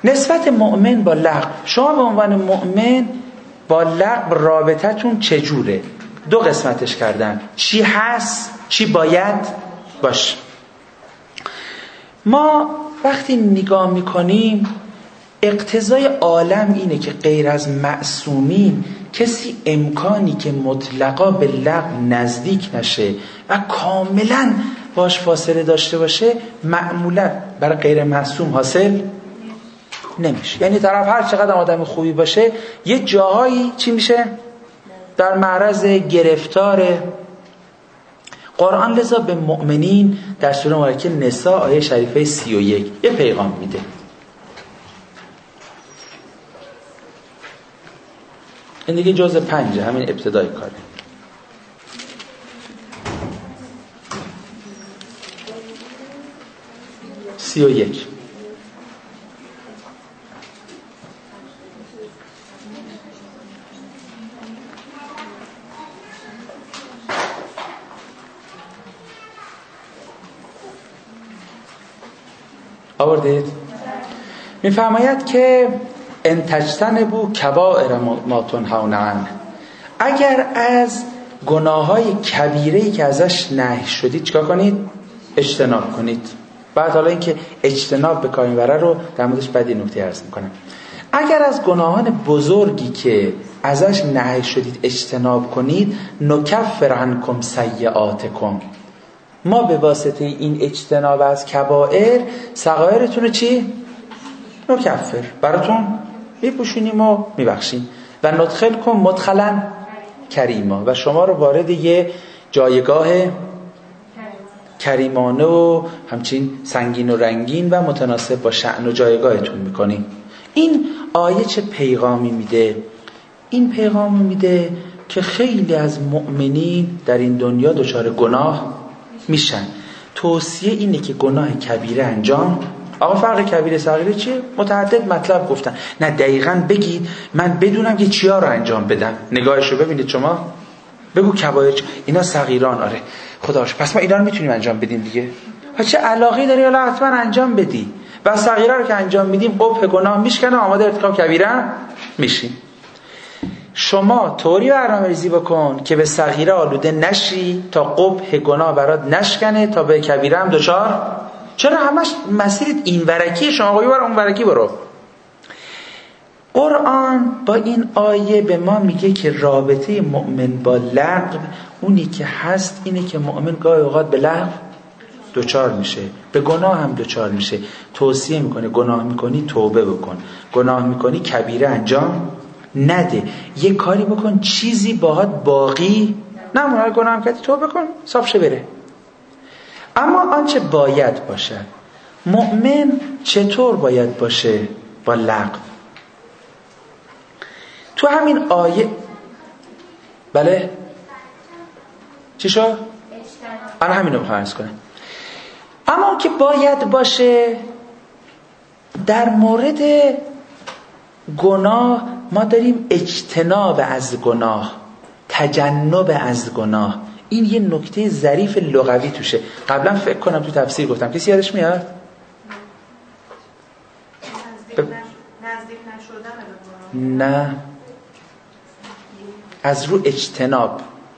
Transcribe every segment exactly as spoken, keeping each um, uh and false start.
نسبت مؤمن با لغو. شما به عنوان مؤمن با لغو رابطتون چجوره؟ دو قسمتش کردن، چی هست، چی باید باش. ما وقتی نگاه میکنیم اقتضای عالم اینه که غیر از معصومین کسی امکانی که مطلقا به لغو نزدیک نشه و کاملا باش فاصله داشته باشه معمولا برای غیر معصوم حاصل نمیشه. یعنی طرف هر چقدر آدم خوبی باشه یه جاهایی چی میشه؟ در معرض گرفتاره. قرآن لذا به مؤمنین در سوره مبارکه نساء آیه شریفه سی و یک یه پیغام میده. این دیگه جزء پنجه، همین ابتدای کاره. سی و یک آوردید؟ میفرماید که ان تجتنبوا کبائر ما تنهون عنه، اگر از گناههای کبیره‌ای که ازش نهی شدید چیکار کنید؟ اجتناب کنید. بعد حالا اینکه اجتناب به کار میبره رو در موردش بعد یه نکته عرض میکنم. اگر از گناهان بزرگی که ازش نهی شدید اجتناب کنید، نکفر عنکم سیئاتکم، ما به واسطه این اجتناب از کبائر صغائرتون رو چی؟ نکفر، براتون میپوشونیم و میبخشیم. و ندخلکم مدخلا کریما، و شما رو وارد یه جایگاه کریمانه و همچین سنگین و رنگین و متناسب با شأن و جایگاهتون میکنیم. این آیه چه پیغامی میده؟ این پیغامی میده که خیلی از مؤمنین در این دنیا دچار گناه میشن. توصیه اینه که گناه کبیره انجام. آقا فرق کبیره صغیره چیه؟ متعدد مطلب گفتن. نه دقیقاً بگید من بدونم که چیا رو انجام بدم. نگاهشو ببینید شما، بگو کبایر اینا صغیران. آره خداش پس ما اینا رو میتونیم انجام بدیم دیگه. ها چه علاقه داری حالا حتما انجام بدی. و صغیره رو که انجام میدیم قبح گناه میشکنه، آماده ارتکاب کبیره میشیم. شما طوری برنامه‌ریزی بکن که به صغیره آلوده نشی تا قبح گناه برات نشکنه، تا به کبیره هم دچار. چرا همش مسیرت این ورکی؟ شما آقایی برو اون ورکی برو. قرآن با این آیه به ما میگه که رابطه مؤمن با لغو اونی که هست اینه که مؤمن گاهی اوقات به لغو دوچار میشه، به گناه هم دوچار میشه. توصیه میکنه گناه میکنی توبه بکن، گناه میکنی کبیره انجام نده، یه کاری بکن چیزی باهات باقی نمونه. گناه هم کردی توبه کن صاف شه بره. اما آنچه باید باشه، مؤمن چطور باید باشه با لغو؟ تو همین آیه بله چی شد؟ آن همین رو بخواه ارز کنم. اما که باید باشه در مورد گناه ما داریم اجتناب از گناه، تجنب از گناه. این یه نکته ظریف لغوی توشه. قبلا فکر کنم تو تفسیر گفتم، کسی یادش میاد؟ نزدیک نشدن به نه، از رو اجتناب.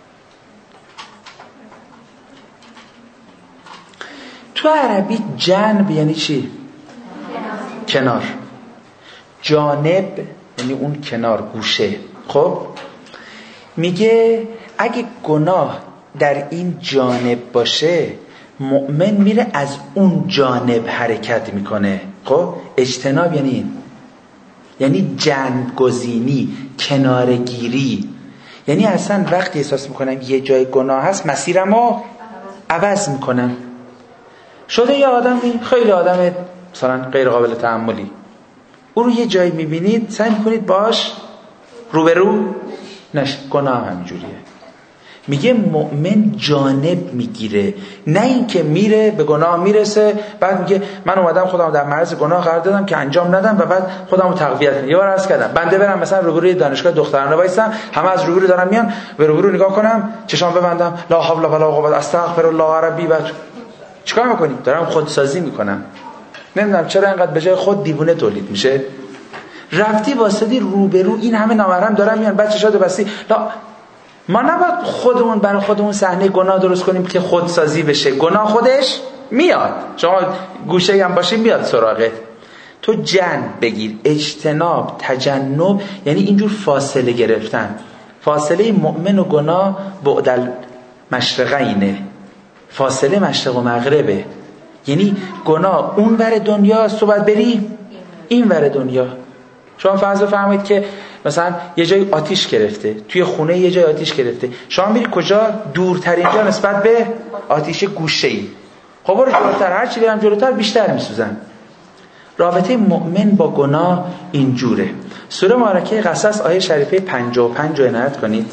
تو عربی جنب یعنی چی؟ کنار. جانب یعنی اون کنار، گوشه. خب میگه اگه گناه در این جانب باشه مؤمن میره از اون جانب حرکت میکنه. خب اجتناب یعنی این، یعنی جنب گزینی، کنارگیری. یعنی اصلا وقتی احساس میکنم یه جای گناه هست مسیرمو عوض میکنم. شده یه آدمی خیلی آدم مثلا غیر قابل تحملی، او رو یه جایی میبینید سعی میکنید باش روبرو نش. گناه همینجوریه. میگه مؤمن جانب میگیره، نه این که میره به گناه میرسه بعد میگه من اومدم خودم در معرض گناه قرار دادم که انجام ندم و بعد خودمو تقویت کنم. یه بار عرض کردم بنده برم مثلا روبروی دانشگاه دخترانه وایسم، همه از روبرو دارن میان، به روبرو نگاه کنم چشام ببندم لا حول ولا قوت استغفر الله ربی، بعد چیکار میکنی؟ دارم خودسازی میکنم. نمیدونم چرا اینقدر به جای خود دیوونه تولید میشه. رفتی واسطی روبرو این همه نامحرم دارن میان بچه شاد و بستی. لا ما نباید خودمون برای خودمون صحنه گناه درست کنیم که خودسازی بشه. گناه خودش میاد، شما گوشه هم باشی میاد سراغت. تو جنب بگیر، اجتناب، تجنب، یعنی اینجور فاصله گرفتن. فاصله مؤمن و گناه بعد المشرقینه، فاصله مشرق و مغربه. یعنی گناه اون ور دنیاست، تو باید بری این ور دنیا. شما فرض بفرمایید که مثلا یه جای آتیش گرفته، توی خونه یه جای آتیش گرفته، شما میری کجا؟ دورترین جا نسبت به آتیش گوشه‌ای. خب برو جلوتر، هر چی برم جلوتر بیشتر میسوزن. رابطه مؤمن با گناه اینجوره. سوره مبارکه قصص آیه شریفه پنجاه و پنج رو عنایت کنید.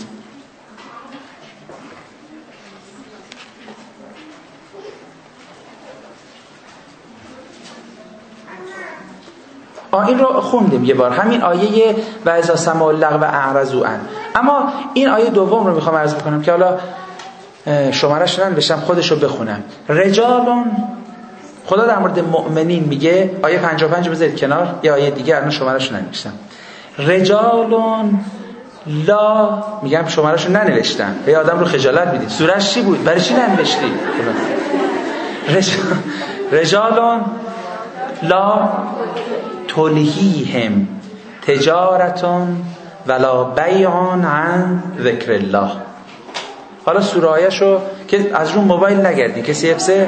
آه این رو خوندیم یه بار، همین آیه و اذا سمعوا اللغو اعرضوا عنه. اما این آیه دوم رو میخوام عرض بکنم که حالا شماره‌اش ننوشتم، خودش رو بخونم. رجالون، خدا در مورد مؤمنین میگه، آیه پنجاه و پنج بذارید کنار، یه آیه دیگه الان شماره‌اش رو ننوشتم. رجالون لا، میگم شماره‌اش رو ننوشتم، به آدم رو خجالت میدید. سوره‌اش چی بود؟ برای چی ننوشتی؟ رجالون لا تلهیهم تجارتون ولا بیع عن ذکر الله. حالا سوره آیه‌شو که از رو موبایل نگردی، کسی حفظه؟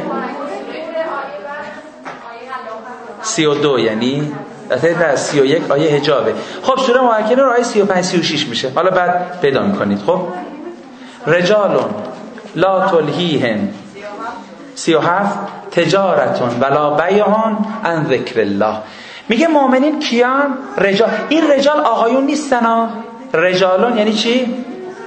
سی و دو یعنی نه سی و یک آیه حجابه. خب سوره مبارکه رو آیه سی و پنج سی و شش میشه، حالا بعد پیدا میکنید. خب رجالون لا تلهیهم سی و هفت تجارتون ولا بیع عن ذکر الله. میگه مؤمنین کیان؟ رجال. این رجال آقایون نیستن ها. رجالون یعنی چی؟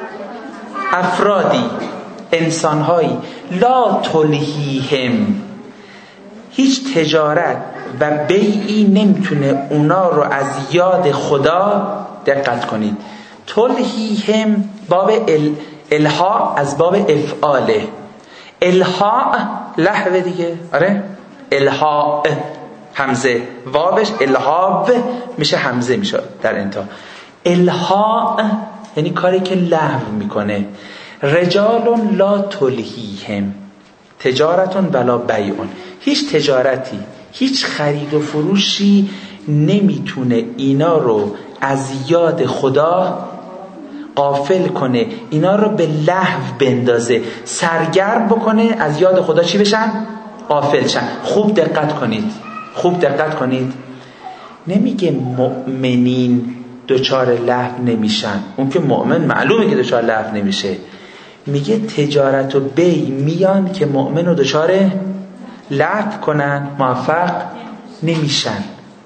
افرادی، انسانهایی. لا تلهیهم، هیچ تجارت و بیعی نمیتونه اونا رو از یاد خدا، دقت کنید، تلهیهم باب ال... الها از باب افعاله. الها لهو دیگه، آره الها همزه، وابش الهاب میشه همزه میشه در انتها. الها یعنی کاری که لهو میکنه. رجال لا تلهیهم تجارتون ولا بیعون، هیچ تجارتی، هیچ خرید و فروشی نمیتونه اینا رو از یاد خدا غافل کنه، اینا رو به لهو بندازه، سرگرم بکنه از یاد خدا. چی بشن؟ غافل شن. خوب دقت کنید، خوب دقت کنید. نمیگه مؤمنین دوچار لهو نمیشن، اون که مؤمن معلومه که دوچار لهو نمیشه. میگه تجارت و بی میان که مؤمن رو دوچار لهو کنن، موفق نمیشن.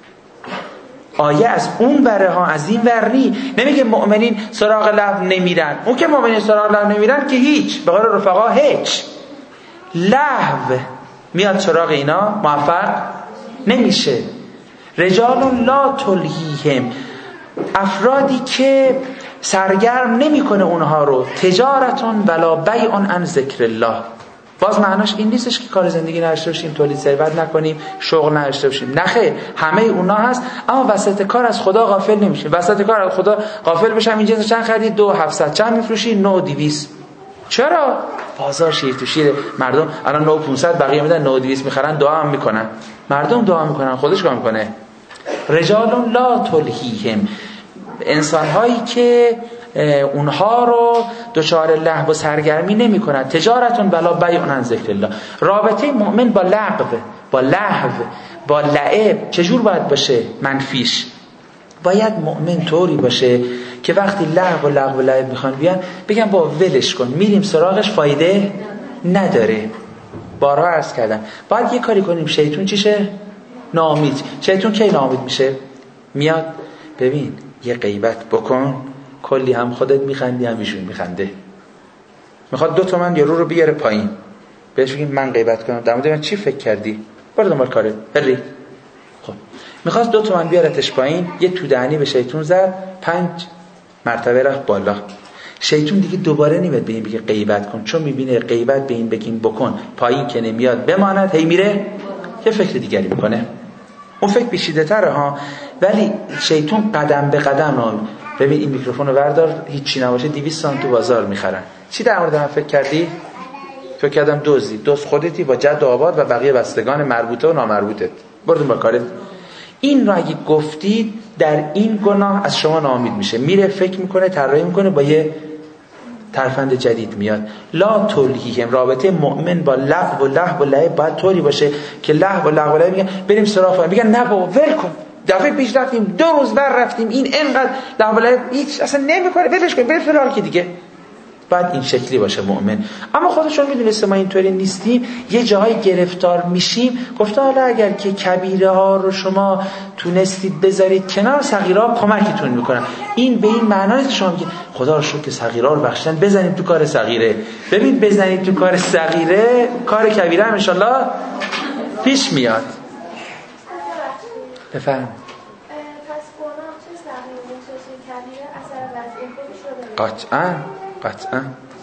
آیه از اون بره ها، از این ورنی. نمیگه مؤمنین سراغ لهو نمیرن، اون که مؤمنین سراغ لهو نمیرن که هیچ، به قول رفقا هیچ. لهو میاد سراغ اینا، موفق نمیشه. رجال لا تلهیهم، افرادی که سرگرم نمیکنه اونها رو تجارتون ولا بیع عن ذکر الله. باز معناش این نیستش که کار زندگی نداشته باشیم، تولید ثروت نکنیم، شغل نداشته باشیم. نه خیر، همه اونا هست، اما وسط کار از خدا غافل نمیشه. وسط کار از خدا غافل بشم این جنس چند خریدی؟ دو هفتصد. چند میفروشی؟ نه دویست. چرا؟ بازار شیر تو شیر. مردم الان نه پانصد، بقیه میدن نه دویست میخرن، دعا هم میکنن. مردم دعا میکنن، خودش کار میکنه. رجال لا تلهیهم، انسان هایی که اونها رو دچار لهو و سرگرمی نمی کنند. تجارتون بلا بیع عن ذکر الله. رابطه مؤمن با لغو، با لهو، با لعب چجور باید باشه؟ منفیش. باید مؤمن طوری باشه که وقتی لهو و لغو و لعب میخوان بیان بگن با ولش کن، میریم سراغش، فایده نداره. بارها عرض کردم باید یه کاری کنیم شیطون چیشه؟ ناامید. شیطون کی ناامید میشه؟ میاد ببین یه غیبت بکن، کلی هم خودت میخندی هم ایشون میخنده. میخواد دو تومن یارو رو بیاره پایین، بهش بگیم من غیبت کنم، در مورد من چی فکر کردی؟ برو دنبال کارت بری. خب میخواست دو تومن بیارتش پایین، یه تو دهنی به شیطون زد، پنج مرتبه رفت بالا. شیطون دیگه دوباره نمیاد به این بگه غیبت کن، چون میبینه غیبت به این بگیم بکن پایین که نمیاد بماند، هی میره یه فکر دیگری میکنه. اون فکر پیچیده تره ها، ولی شیطان قدم به قدم رو. ببین این میکروفون رو بردار، هیچی نباشه دویست تومن تو بازار میخرن. چی در مورد من فکر کردی؟ فکر کردم دوزی دوست خودتی با جد و آباد و بقیه بستگان مربوطه و نامربوطت، بردون با کارت. این رو اگه گفتید در این گناه از شما ناامید میشه، میره فکر میکنه، طراحی میکنه، با یه ترفند جدید میاد. لا تلهیهم، رابطه مؤمن با لهو و لهو و لعب باید طوری باشه که لهو و لهو و لعب میگن بریم سراغ، میگن نه بابا ول کن، دفعه پیش رفتیم دو روز بر رفتیم این اینقدر لهو و لعب هیچ اصلا نمیکنه، ولش کن بریم سراغ که دیگه. باید این شکلی باشه مؤمن. اما خودشون میدونسته ما اینطوری نیستیم، یه جایی گرفتار میشیم. گفته حالا اگر که کبیره ها رو شما تونستید بذارید کنار، صغیره ها کمکتون میکنن. این به این معنی نیست که شما میگید خدا رو شکر که صغیره ها رو بخشیدن بزنید تو کار صغیره. ببین بزنید تو کار صغیره، کار کبیره هم ان شاء الله پیش میاد. بفهم. قطعا قطعا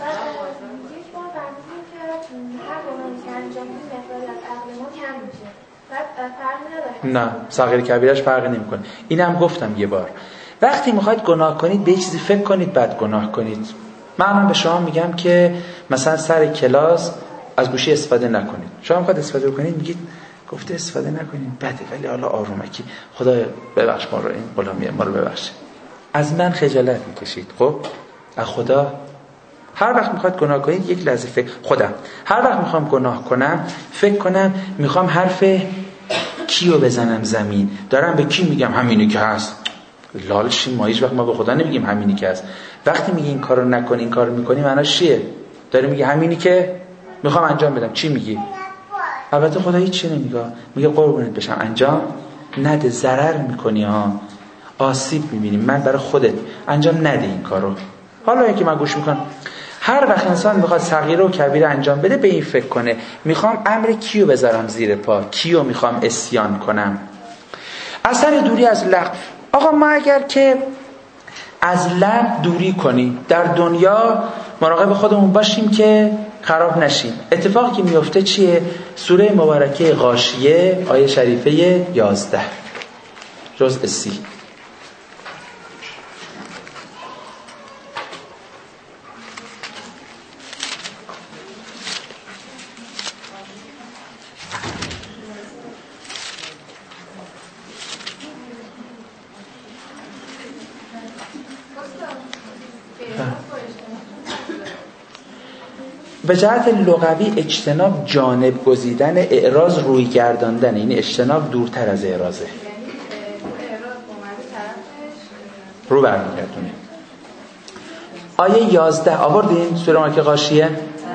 نه، صغیر کبیرش فرقی نمیکنه. اینم گفتم یه بار، وقتی میخواید گناه کنید به یه چیزی فکر کنید بعد گناه کنید. من به شما میگم که مثلا سر کلاس از گوشی استفاده نکنید. شما میخواید استفاده کنید میگید گفته استفاده نکنید بده، ولی حالا آرومکی خدا ببخش ما رو، این غلامی ما رو ببخشه. از من خجالت میکشید. خب از خدا هر وقت میخواد گناه کنید یک لحظه فکر، خودم هر وقت میخوام گناه کنم فکر کنم میخوام حرف کیو بزنم زمین، دارم به کی میگم همینی که هست. لالشیم ما، هیچ وقت ما به خدا نمیگیم همینی که هست. وقتی میگی این کارو نکن این کارو میکنی معناش چیه؟ داری میگی همینی که میخوام انجام بدم. چی میگی؟ البته خدا هیچ چی نمیگه، میگه قربونت بشم انجام نده، ضرر میکنی ها، آسیب میبینی، من برای خودت انجام نده این کارو. حالا اینکه من گوش میکنم، هر وقت انسان میخواد صغیره و کبیره انجام بده به این فکر کنه میخوام امر کیو بذارم زیر پا، کیو میخوام اسیان کنم. اثر دوری از لغو. آقا ما اگر که از لغو دوری کنیم در دنیا مراقب خودمون باشیم که خراب نشیم. اتفاقی که میفته چیه؟ سوره مبارکه غاشیه آیه شریفه یازده جزء سی. به جهت لغوی اجتناب جانب گزیدن، اعراض روی گرداندن، یعنی اجتناب دورتر از اعراضه، رو برمیگردونه. آیه یازده آوردین سوره مبارکه غاشیه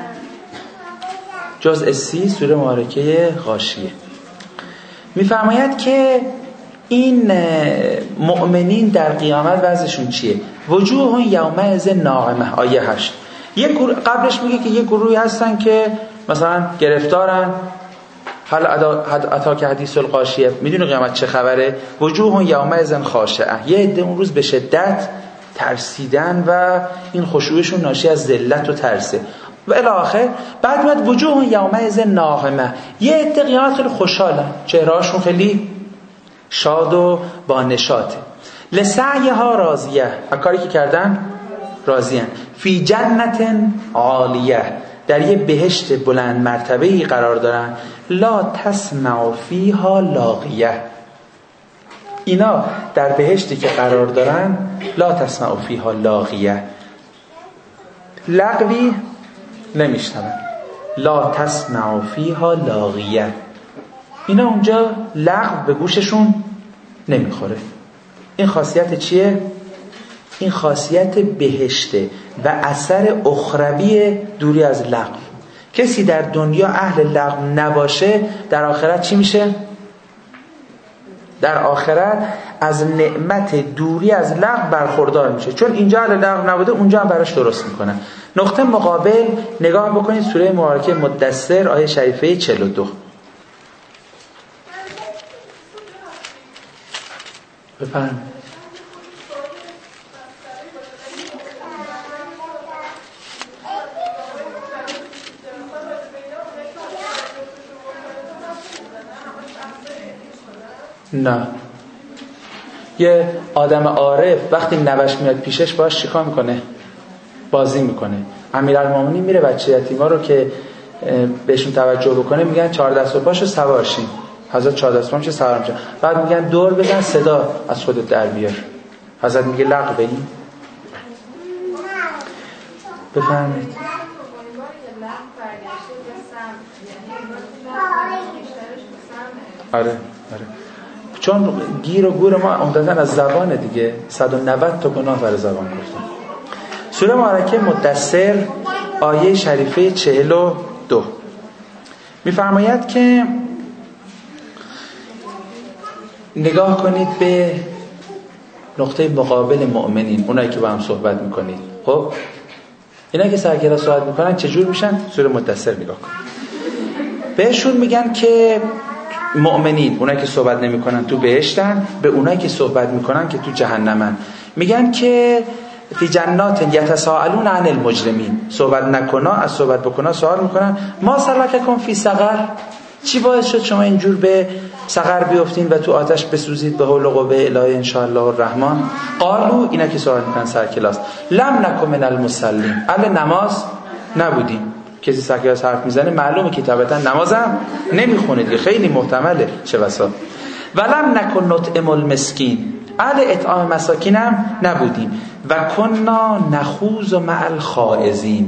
جزء سی سوره مبارکه غاشیه میفرماید که این مؤمنین در قیامت وضعشون چیه؟ وجوه یومئذ ناعمه. آیه هشت. یک گروه قبلش میگه که یک گروهی هستن که مثلا گرفتارن، حالا عطا که حدیث الغاشیه، میدونی قیامت چه خبره؟ وجوه یومئذ خاشعه، یه عده اون روز به شدت ترسیدن و این خشوعشون ناشی از ذلت و ترسه و الی آخر. بعد میاد وجوه یومئذ ناعمه، یه عده قیامت خیلی خوشحالن، چهرهاشون خیلی شاد و با نشاطه. لسعیها راضیه، کاری که کردن راضیان. فی جنت عالیه، در یه بهشت بلند مرتبه‌ای قرار دارن. لا تسمع فیها لاغیه، اینا در بهشتی که قرار دارن لا تسمع فیها لاغیه، لغوی نمیشنون. لا تسمع فیها لاغیه، اینا اونجا لغو به گوششون نمیخوره. این خاصیت چیه؟ این خاصیت بهشته و اثر اخروی دوری از لغو. کسی در دنیا اهل لغو نباشه در آخرت چی میشه؟ در آخرت از نعمت دوری از لغو برخوردار میشه، چون اینجا اهل لغو نبوده اونجا هم براش درست میکنن. نقطه مقابل نگاه بکنید سوره مبارکه مدثر آیه شریفه چهل و دو. بفرمایید. نه. یه آدم عارف وقتی نوش میاد پیشش باش چیکار میکنه؟ بازی میکنه. امیرالمومنین میره بچه یتیما رو که بهشون توجه بکنه میگن چهار دست و پاشو سوار شین. حضرت چهار دست و پاشو سوار میشه. بعد میگن دور بزن صدا از خودت در بیار. حضرت میگه لغو این. بفرمایید. آره آره. چون گیر و گور ما عمدتاً از زبانه دیگه. صد و نود تا گناه برای زبان گفتن. سوره مبارکه مدثر آیه شریفه چهل و دو میفرماید که نگاه کنید به نقطه مقابل مؤمنین، اونایی که با هم صحبت میکنید. خب اینا که سر کلاس صحبت میکنن چجور میشن؟ سوره مدثر نگاه کنید. بهشون میگن که مؤمنین، اونایی که صحبت نمیکنن تو بهشتن، به اونایی که صحبت میکنن که تو جهنمن. میگن که فی جنات یتساءلون عن المجرمین، صحبت نکنا از صحبت بکنا سوال میکنن ما سلککم فی سقر، چی باعث شد شما اینجور به سقر بیافتین و تو آتش بسوزید؟ به حول و قوه الهی ان شاء الله الرحمن. قالو، اینا که سوال میکنن سر کلاس، لم نکن من المصلین، اهل نماز نبودیم. کسی سر کلاس حرف میزنه معلومه که طبعا نمازم نمیخونه، خیلی محتمله چه بسا. ولم نکن نطعم المسکین، اهل اطعام مساکین هم نبودیم. و کنا نخوض مع الخائضین.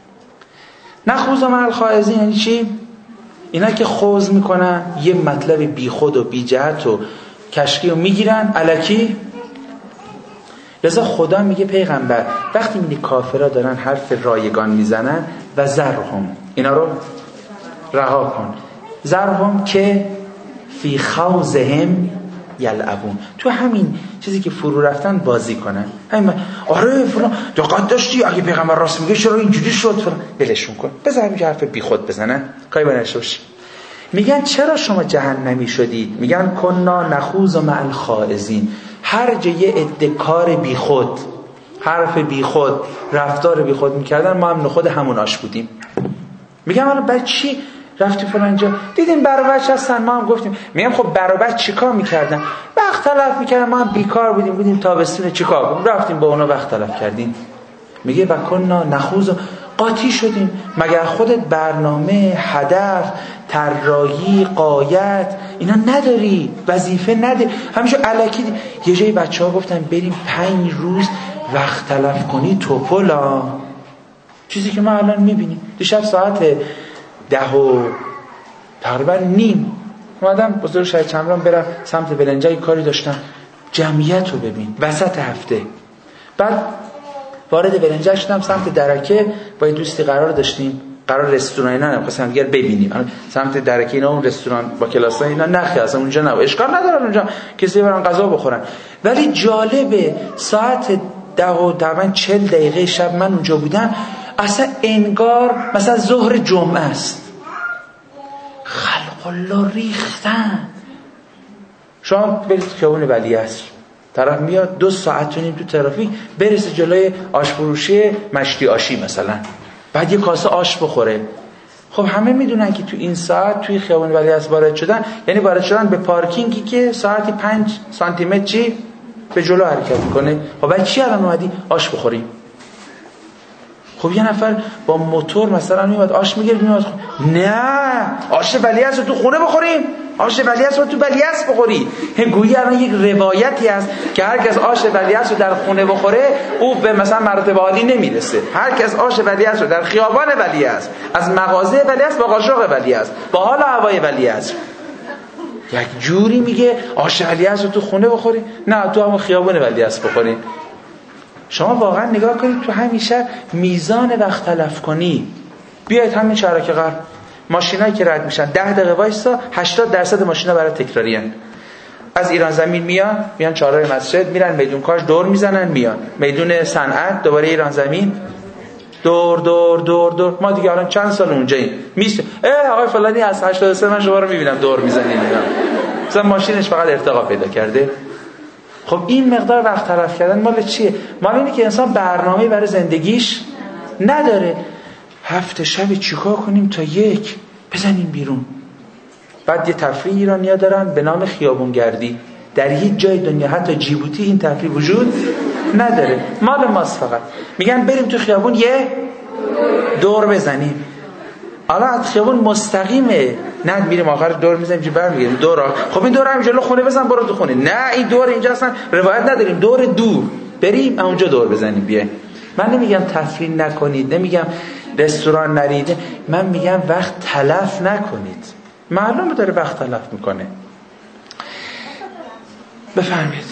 نخوض مع الخائضین یعنی چی؟ اینا که خوض میکنن یه مطلب بی خود و بی جهت و کشکی رو میگیرن الکی. لذا خدا میگه پیغمبر وقتی میگه کافرها دارن حرف رایگان میزنن و ذرهم، اینا رو رها کن. ذرهم که فی خوضهم یلعبون، تو همین چیزی که فرو رفتن بازی کنن. همین آره فلان دقت داشتی اگه پیغمبر راست میگه چرا اینجوری شد فلان، ولشون کن، بذار همین حرف بی خود بزنن کاری بنشوش. میگن چرا شما جهنمی شدید؟ میگن کنا نخوض مع الخائضین، هر جا یه عده کار بی خود، حرف بی خود، رفتار بی خود میکردن ما هم نخود همون آش بودیم. میگن حالا بعد چی رفتی فلان جا دیدیم برابچ هستن ما هم گفتیم. میگم خب برابچ چیکار میکردن؟ وقت تلف میکردن، ما هم بیکار بودیم بودیم تابستون چیکار کنیم، رفتیم با اونا وقت تلف کردیم. میگه و کنا نخوض، قاطی شدیم. مگر خودت برنامه، هدف، طراحی، غایت اینا نداری؟ وظیفه نداری؟ همیشه الکی. یه جای بچه‌ها گفتن بریم پنج روز وقت تلف کنی توپلا، چیزی که ما الان میبینیم. دیشب ساعت ده و تقریبا نیم اومدم بزرگ شهید چمران برم سمت بلنجای کاری داشتم، جمعیت رو ببین وسط هفته. بعد وارد بلنجای شدم سمت درکه، با یه دوستی قرار داشتیم، قرار رستوران اینا نمی‌خواستم دیگه ببینیم. سمت درکه اینا اون رستوران با کلاسای اینا نخی اصلا اونجا نه، اشکال نداره اونجا کسی برن غذا بخورن. ولی جالبه ساعت ده و تقریبا چهل دقیقه شب من اونجا بودم، اصلا انگار مثلا ظهر جمعه است. خلق الله ریختن. شما برید خیابون ولیعصر، طرف میاد دو ساعت و نیم تو ترافیک برسه جلوی آشفروشی مشتی آشی مثلا، بعد یه کاسه آش بخوره. خب همه میدونن که تو این ساعت توی خیابون ولیعصر وارد شدن یعنی وارد شدن به پارکینگی که ساعتی پنج سانتی متر چی به جلو حرکت میکنه. خب بعد چی الان اومدی آش بخوریم؟ خب یه نفر با موتور مثلا میاد آش میگیره میاد، نه آش ولیعصر تو خونه بخوریم، آش ولیعصر تو ولیعصر بخوری. گویی الان یک روایتی هست که هر کس آش ولیعصر در خونه بخوره او به مثلا مرتبه عالی نمیرسه. هر کس آش ولیعصر در خیابان ولیعصر، از مغازه ولیعصر با قاشق ولیعصر، با حال هوای ولیعصر، یک جوری میگه آش ولیعصر تو خونه بخوری، نه تو همون خیابان ولیعصر بخوری. شما واقعا نگاه کنید تو همین شهر میزان وقت تلف کنی. بیاید همین شهرک غرب، ماشینایی که رد میشن ده دقیقه وایسا، هشتاد درصد ماشینا برای تکراری ان. از ایران زمین میان میان چهارراه مسجد، میرن میدون کاج دور میزنن، میان میدون صنعت دوباره ایران زمین، دور دور دور دور. ما دیگه الان چند سال اونجاییم، میشه اه آقای فلانی از هشتاد و سه من شما رو میبینم دور میزنین، مثلا ماشینش فقط ارتقا پیدا کرده. خب این مقدار وقت تلف کردن مال چیه؟ مال اینه که انسان برنامه‌ای برای زندگیش نداره. هفته شب چیکار کنیم تا یک بزنیم بیرون. بعد یه تفریح ایرانی‌ها دارن به نام خیابونگردی. در هیچ جای دنیا حتی جیبوتی این تفریح وجود نداره، مال ماست. فقط میگن بریم تو خیابون یه دور بزنیم. حالا خیابون مستقیمه، نه میریم آخر دور میزنیم چی برمیگردیم دورا. خب این دور هم جلو خونه بزن برو تو خونه. نه این دور اینجا اصلا روایت نداریم، دور دور بریم اونجا دور بزنیم بیایم. من نمیگم تفریح نکنید، نمیگم رستوران نرید، من میگم وقت تلف نکنید. معلومه داره وقت تلف میکنه. بفرمایید.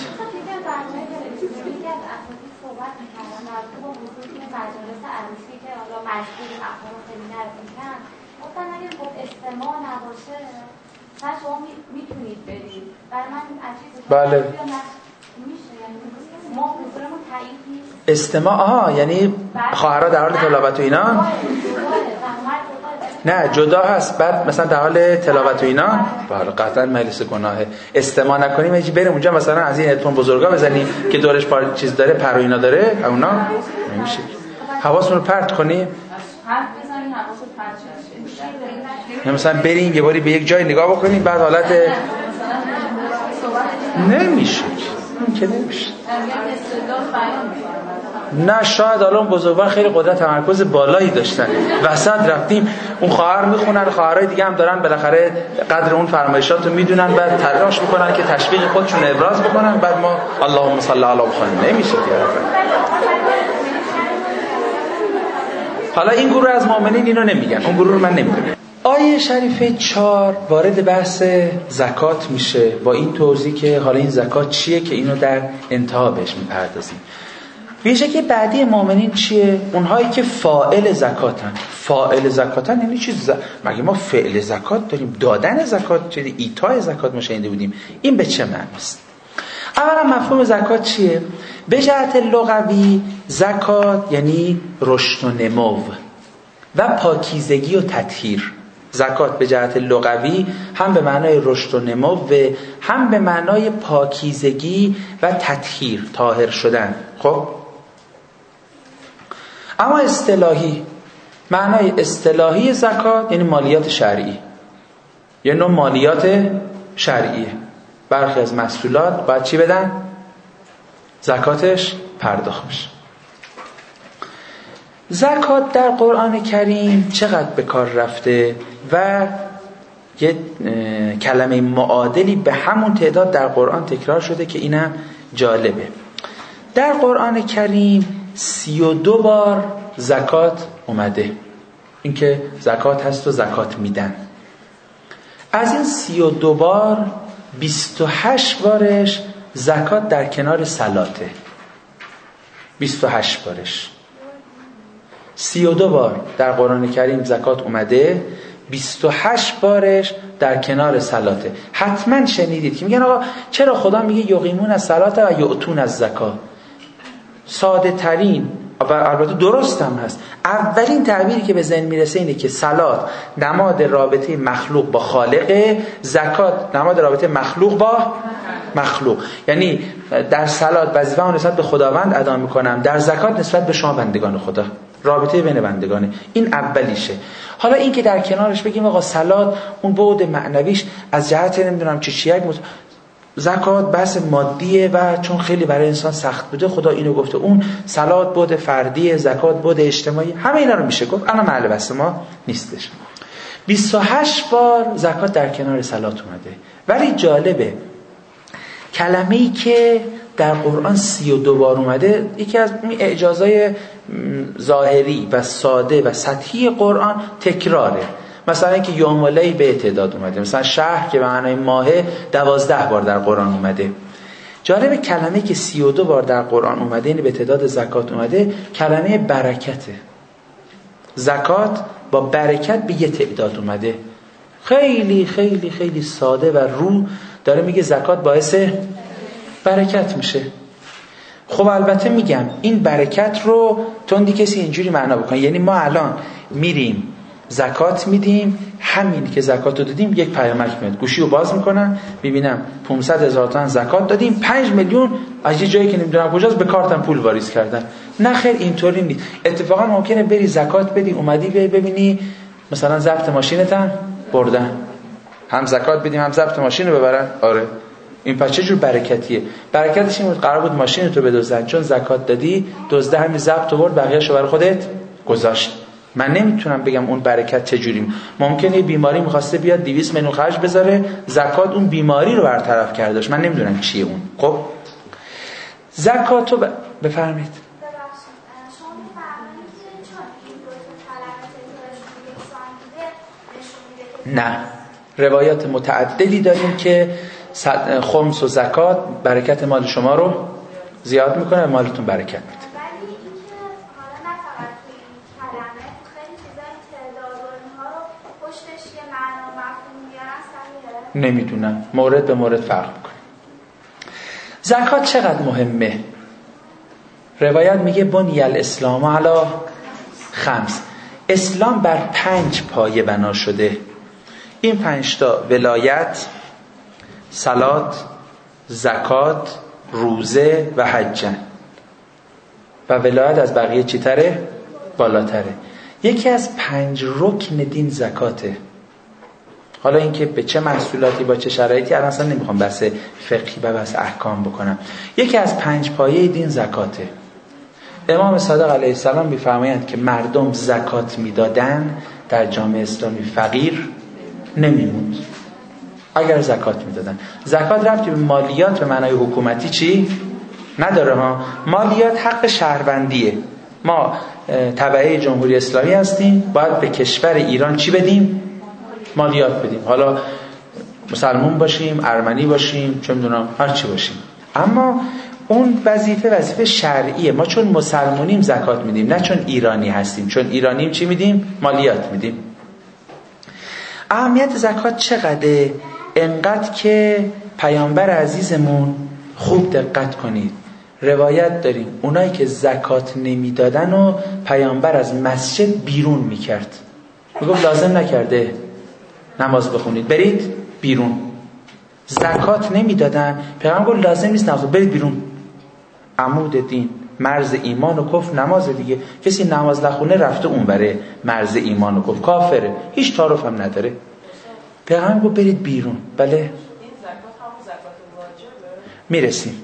استماع نباشه پس شما میتونید برید. برای من عجیبه. بله. میشه یعنی ما حضورمون تایید نیست. استماع آها یعنی خواهرها در حال تلاوت و اینا؟ نه جدا هست. بعد مثلا در حال تلاوت و اینا بله قطعا مجلس گناهه. استماع نکنیم یعنی بریم اونجا مثلا از این هدفون بزرگا بزنیم که دورش پار چیز داره پر و اینا داره اونا نمیشه. حواستون رو پرت کنیم. حرف بزنین حواستون پرت شه. مثلا بریم یه باری به یک جای نگاه بکنیم بعد حالت نمیشه که نمیشه. نه شاید حالا اون بزرگوار خیلی قدرت تمرکز بالایی داشتن، وسط رفتیم اون خواهر میخونن، خواهرای دیگه هم دارن بالاخره قدر اون فرمایشات رو میدونن، بعد تلاش میکنن که تشویق خودشون ابراز بکنن، بعد ما اللهم صل علی محمد نمیشه که. حالا این گروه از مؤمنین اینو نمیگن، اون گروه رو من نمیدونم. آیه شریفه چهار وارد بحث زکات میشه با این توضیح که حالا این زکات چیه که اینو در انتها بهش میپردازیم. ویژه که بعدی مؤمنین چیه؟ اونهایی که فاعل زکاتن. فاعل زکاتن یعنی چی؟ ز... مگه ما فعل زکات داریم؟ دادن زکات چه؟ ایتای زکات ما شنیده بودیم. این به چه معنی است؟ اولا مفهوم زکات چیه؟ به جهت لغوی زکات یعنی رشد و نمو و پاکیزگی و تطهیر. زکات به جهت لغوی هم به معنای رشد و نمو و هم به معنای پاکیزگی و تطهیر، طاهر شدن. خب اما اصطلاحی، معنای اصطلاحی زکات یعنی مالیات شرعی، یه نوع مالیات شرعیه. برخی از محصولات باید چی بدن؟ زکاتش پرداخت بشه. زکات در قرآن کریم چقدر به کار رفته و یه کلمه معادلی به همون تعداد در قرآن تکرار شده که اینم جالبه. در قرآن کریم سی و دو بار زکات اومده، این که زکات هست و زکات میدن. از این سی و دو بار بیست و هشت بارش زکات در کنار صلاته. بیست و هشت بارش سی و دو بار در قرآن کریم زکات اومده، بیست و هشت بارش در کنار صلاته. حتما شنیدید که میگن آقا چرا خدا میگه یقیمون از صلاته و یؤتون از زکات؟ ساده ترین و البته درست هم هست، اولین تعبیری که به ذهن میرسه اینه که صلات نماد رابطه مخلوق با خالقه، زکات نماد رابطه مخلوق با مخلوق. یعنی در صلات وظیفه‌مو نسبت به خداوند ادا میکنم، در زکات نسبت به شما بندگان خدا، رابطه بین بندگانه. این اولیشه. حالا این که در کنارش بگیم آقا صلات اون بعد معنویش از جهت نمیدونم چه چیه، زکات بحث مادیه و چون خیلی برای انسان سخت بوده خدا اینو گفته، اون صلات بعد فردیه، زکات بعد اجتماعی، همه اینا رو میشه گفت. الان محل بحث ما نیستش. بیست و هشت بار زکات در کنار صلات اومده. ولی جالبه کلمه‌ای که در قرآن سی و دو بار اومده یکی از اعجازهای ظاهری و ساده و سطحی قرآن تکراره. مثلا اینکه یوم اللیل به تعداد اومده، مثلا شهر که به معنای ماه دوازده بار در قرآن اومده. جالب کلمه که سی و دو بار در قرآن اومده یعنی به تعداد زکات اومده، کلمه برکته. زکات با برکت به یه تعداد اومده. خیلی خیلی خیلی ساده و رو داره میگه زکات باعث برکت میشه. خب البته میگم این برکت رو تندی کسی اینجوری معنا بکنه، یعنی ما الان میریم زکات میدیم، همین که زکات رو دادیم یک پیامک میاد، گوشی رو باز میکنم میبینم پانصد هزار تومان زکات دادیم، پنج میلیون از یه جایی که نمیدونم کجاست به کارتم پول واریز کردن. نه خیر اینطوری نیست. اتفاقا ممکنه بری زکات بدی اومدی ببینی مثلا ضبط ماشینت هم بردن، هم زکات بدیم هم ضبط ماشین رو ببرن؟ آره. این پس چه جور برکتیه؟ برکتش این بود قرار بود ماشین تو بدزدن، چون زکات دادی دزده همین ضبط آورد بقیه‌شو برای خودت گذاشت. من نمیتونم بگم اون برکت چه جوری. ممکنه بیماری می‌خواسته بیاد دویست میلیون خرج بذاره، زکات اون بیماری رو برطرف کردش. من نمیدونم چیه اون. خب زکاتو ب... بفرمایید. نه، روایات متعددی داریم که خمس و زکات برکت مال شما رو زیاد میکنه و مالتون برکت میده. ولی اینکه حالا نه فقط توی این کلمه، خیلی چیزای تعداد و اینها رو پشتش یه معنا و مفهوم میارن صحیحه؟ نمیدونم، مورد به مورد فرق میکنه. زکات چقدر مهمه؟ روایت میگه بنی الاسلام علی خمس، اسلام بر پنج پایه بنا شده. این پنج تا ولایت، صلات، زکات، روزه و حجن. و ولایت از بقیه چی تره؟ بالاتره. یکی از پنج رکن دین زکاته. حالا اینکه به چه محصولاتی با چه شرایطی الان اصلا نمیخوام بحث فقهی و بحث احکام بکنم. یکی از پنج پایه دین زکاته. امام صادق علیه السلام می‌فرمایند که مردم زکات میدادن در جامعه اسلامی فقیر نمیموند اگر زکات میدادن. زکات ربطی به مالیات به معنای حکومتی چی نداره ها. مالیات حق شهروندیه. ما تبعه جمهوری اسلامی هستیم، باید به کشور ایران چی بدیم؟ مالیات بدیم. حالا مسلمان باشیم، ارمنی باشیم، چه میدونم هر چی باشیم. اما اون وظیفه وظیفه شرعیه. ما چون مسلمونیم زکات میدیم، نه چون ایرانی هستیم. چون ایرانیم چی میدیم؟ مالیات میدیم. اهمیت زکات چقدره؟ انقدر که پیامبر عزیزمون خوب دقت کنید، روایت داریم اونایی که زکات نمیدادن و پیامبر از مسجد بیرون میکرد. میگفت لازم نکرده نماز بخونید، برید بیرون. زکات نمیدادن، پیامبر گفت لازم نیست نماز، برید بیرون. عمود دین، مرز ایمان و کفر نماز دیگه. کسی نماز نخونه رفته اون بره مرز ایمان و کفر، کافره، هیچ تعارف هم نداره. پیغمبر گفت برید بیرون. بله این زکات هم زکات واجبه. میرسیم.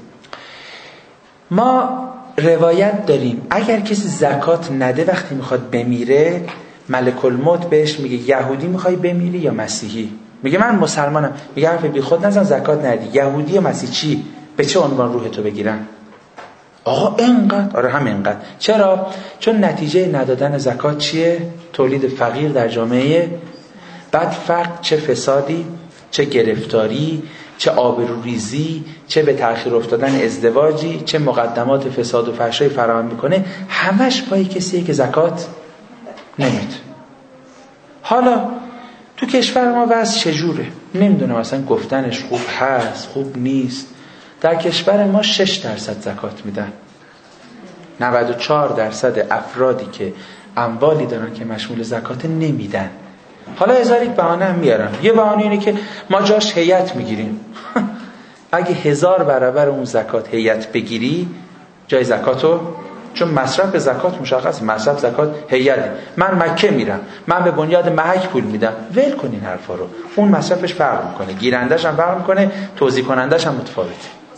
ما روایت داریم اگر کسی زکات نده وقتی میخواد بمیره، ملک الموت بهش میگه یهودی میخوای بمیری یا مسیحی؟ میگه من مسلمانم. میگه حرف بی خود نزن، زکات ندی، یهودی یا مسیحی چی؟ به چه عنوان روحتو بگیرن؟ آقا اینقدر؟ آره هم اینقدر. چرا؟ چون نتیجه ندادن زکات چیه؟ تولید فقیر در جامعه. بعد فقر چه فسادی، چه گرفتاری، چه آبروریزی، چه به تأخیر افتادن ازدواجی، چه مقدمات فساد و فحشای فراهم میکنه، همش پای کسیه که زکات نمید. حالا تو کشور ما وضع چجوره؟ نمیدونم، اصلا گفتنش خوب هست خوب نیست. در کشور ما شش درصد زکات میدن. نود و چهار درصد افرادی که اموالی دارن که مشمول زکات نمیدن. حالا هزار یک بهانه هم میارن. یه بهانه اینه که ما جاش هیئت میگیریم. اگه هزار برابر اون زکات هیئت بگیری جای زکاتو، چون مصرف زکات مشخصه، مصرف زکات هیئت. من مکه میرم، من به بنیاد محک پول میدم، ول کنین حرفا رو. اون مصرفش فرق میکنه، گیرندش هم فرق میکنه، توزیع کنندش هم متفاوته.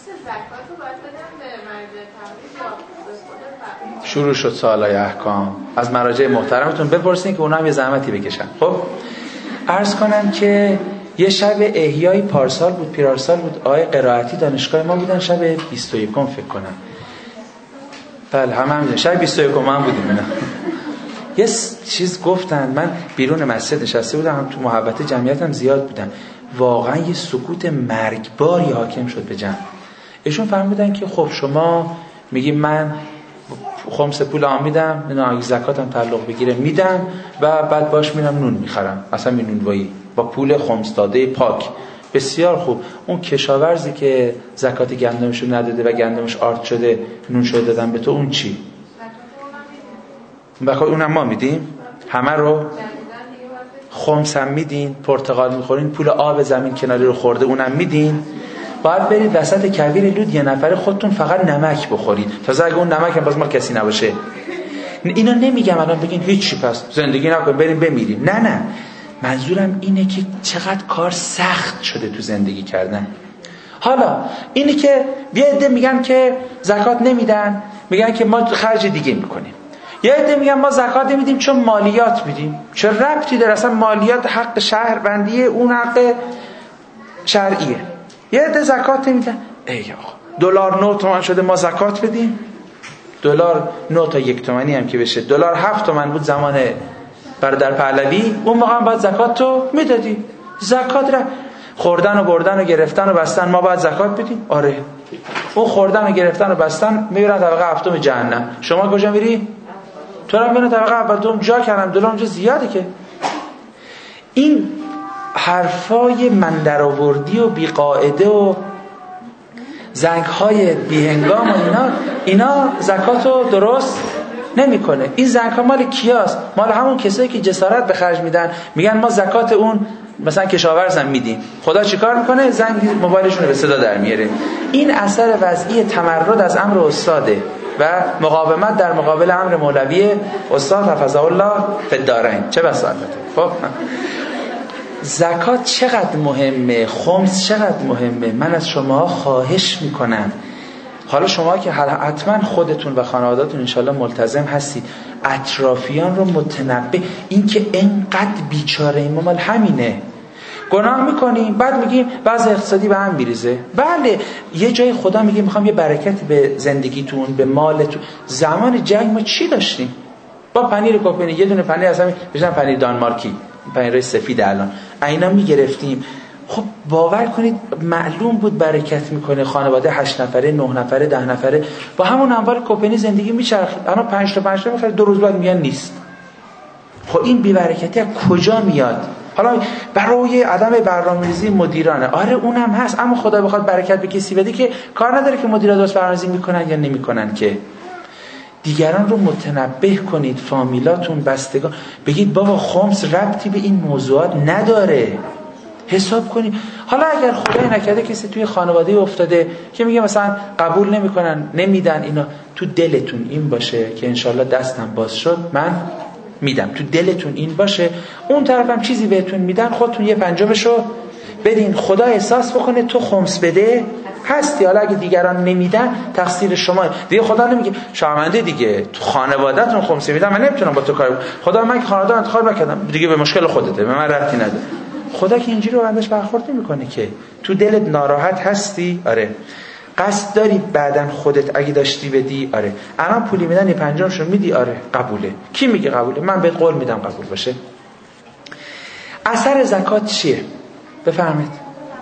شروع شد سوالای احکام. از مراجع محترمتون بپرسین که اونا هم یه زحمتی بکشن. خب عرض کنم که یه شب احیای پارسال بود، پیرارسال بود، آقای قرائتی دانشگاه ما بودن، شب بیست و یکم فکر کنم. بله همه هم شب بیست و یکم هم بودیم. اینا یه چیز گفتن، من بیرون مسجد نشسته بودم، هم تو محبت جمعیتم زیاد بودم، واقعا یه سکوت مرگباری حاکم شد به جمع. ایشون فهمیدن که خب شما میگی من خمس پول آم میدم، نه اگه زکاتم تعلق بگیره میدم و بعد باش میرم نون میخرم، اصلا می نونوایی با پول خمس داده پاک. بسیار خوب. اون کشاورزی که زکات گندمشو نداده و گندمش آرد شده نون شده دادن به تو، اون چی؟ بخوای اونم ما میدیم همه رو. خمس هم میدین، پرتقال میخورین، پول آب زمین کناری رو خورده اونم میدین. باید برید وسط کویر لود یه نفره خودتون فقط نمک بخورید، تازه اگه اون نمک هم باز ما کسی نباشه. اینا نمیگم الان بگین هیچی پس زندگی نکنیم بریم بمیریم، نه نه، منظورم اینه که چقدر کار سخت شده تو زندگی کردن. حالا اینی که یه عده میگن که زکات نمیدن، میگن که ما خرج دیگه میکنیم. یه عده میگن ما زکات نمیدیم چون مالیات میدیم. چه ربطی داره؟ اصلا مالیات حق شهروندیه، اون حق شرعیه. یه عده زکات نمیدن. ای آقا دلار نه تومن شده ما زکات بدیم؟ دلار نه تا یک تومانی هم که بشه، دلار هفت تومن بود زمان برادر پهلوی، اون موقع هم باید زکات تو میدادی. زکات را خوردن و بردن و گرفتن و بستن ما باید زکات بدیم؟ آره. اون خوردن و گرفتن و بستن میبرن طبقه هفتم جهنم. شما کجا میری؟ تو هم میبرن طبقه هفتم. جا کردم دلار اونجا زیاده که. این حرفای من درآوردی و بی قاعده و زنگ‌های بی‌هنگام و اینا اینا زکاتو درست نمیکنه. این زنگ‌ها مال کیاست؟ مال همون کسایی که جسارت به خرج میدن، میگن ما زکات اون مثلا کشاورزم میدیم. خدا چیکار میکنه؟ زنگ موبایلشون رو به صدا در میاره. این اثر وضعی تمرد از امر استاده و مقاومت در مقابل امر مولوی استاد حفظه الله فی الدارین. چه بسا البته. خب زکات چقدر مهمه، خمس چقدر مهمه. من از شما خواهش میکنم، حالا شما که حتما خودتون و خانواده‌تون انشالله ملتزم هستید، اطرافیان رو متنبه، این که اینقدر بیچاره ما مال همینه. گناه میکنیم بعد میگیم بعض اقتصادی به هم میریزه. بله یه جای خدا میگه میخوام یه برکتی به زندگیتون، به مالتون. زمان جنگ ما چی داشتیم؟ با پنیر کوپنی، یه دونه پنیر اصلا بجن پنیر دانمارکی، پنیرای سفید الان اینا میگرفتیم. خب باور کنید معلوم بود برکت میکنه. خانواده هشت نفره، نه نفره، ده نفره با همون انبار کوپنی زندگی میچرخید. الان پنج تا پنج تا میخره، دو روز بعد میگن نیست. خب این بی برکتی از کجا میاد؟ حالا برای عدم برنامه‌ریزی مدیرانه، آره اونم هست، اما خدا بخواد برکت به کسی بده که کار نداره که مدیرا درست برنامه‌ریزی میکنن یا نمیکنن. که دیگران رو متنبه کنید، فامیلاتون، بستگان، بگید بابا خمس ربطی به این موضوعات نداره، حساب کنید. حالا اگر خدای نکرده کسی توی خانواده افتاده که میگه مثلا قبول نمیکنن، نمیدن، اینا تو دلتون این باشه که انشالله دستم باز شد من میدم، تو دلتون این باشه، اون طرفم چیزی بهتون میدن، خودتون یه پنجمشو بدین، خدا احساس بکنه تو خمس بده هستی. حالا اگه دیگران نمیدن تقصیر شما دیگه. خدا نمیگه شرمنده دیگه تو خانواده‌تون خمس میدن، من نمیتونم با تو کار. خدا من خانواده انتخاب نکردم دیگه، به مشکل خودته، به من ربطی نداره. خدا که اینجوری رو بندش برخورد نمیکنه که. تو دلت ناراحت هستی؟ آره. قصد داری بعدن خودت اگه داشتی بدی؟ آره. الان پولی میدن یه پنجمشو میدی؟ آره. قبوله. کی میگه قبوله؟ من بهت قول میدم قبول باشه. اثر زکات چیه؟ بفرمایید.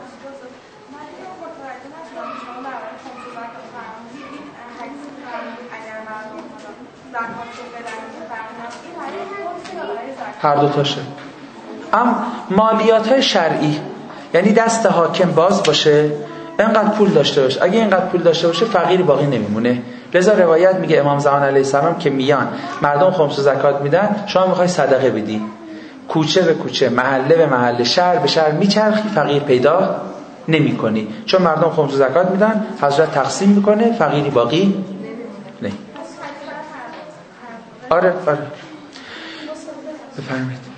هر دو تاشه. اما مالیات های شرعی یعنی دست حاکم باز باشه، اینقدر پول داشته باشه. اگه اینقدر پول داشته باشه فقیری باقی نمیمونه. لذا روایت میگه امام زمان علیه السلام که میان مردم خمس و زکات میدن، شما میخوای صدقه بدی، کوچه به کوچه، محله به محله، شهر به شهر میچرخی، فقیر پیدا نمی کنی. چون مردم خمس و زکات میدن، حضرت تقسیم میکنه، فقیری باقی نه. آره آره بفرمایید.